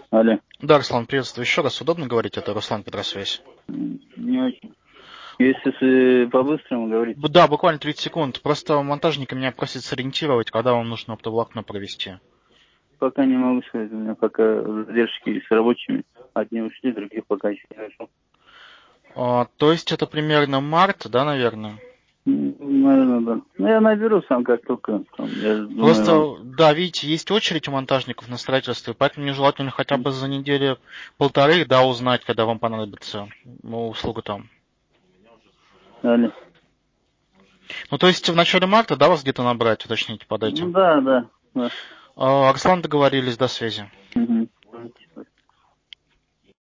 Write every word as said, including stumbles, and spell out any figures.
Алло. Да, Руслан, приветствую еще раз. Удобно говорить? Это Руслан, Петросвязь. Не очень. Если с, э, по-быстрому говорить. Да, буквально тридцать секунд. Просто монтажники меня просят сориентировать, когда вам нужно оптоволокно провести. Пока не могу сказать. У меня пока задержки с рабочими. Одни ушли, других пока еще не нашел. А, то есть это примерно март, да, наверное? М, Наверное, да. Ну, я наберу сам как только. Там, я думаю, Просто, да, видите, есть очередь у монтажников на строительстве, поэтому мне желательно хотя бы за недели полторы, да, узнать, когда вам понадобится ну, услуга там. Алло. Ну, то есть в начале марта, да, вас где-то набрать, уточните под Ну, этим. да, да. да. А, Руслан, договорились, до связи. Угу.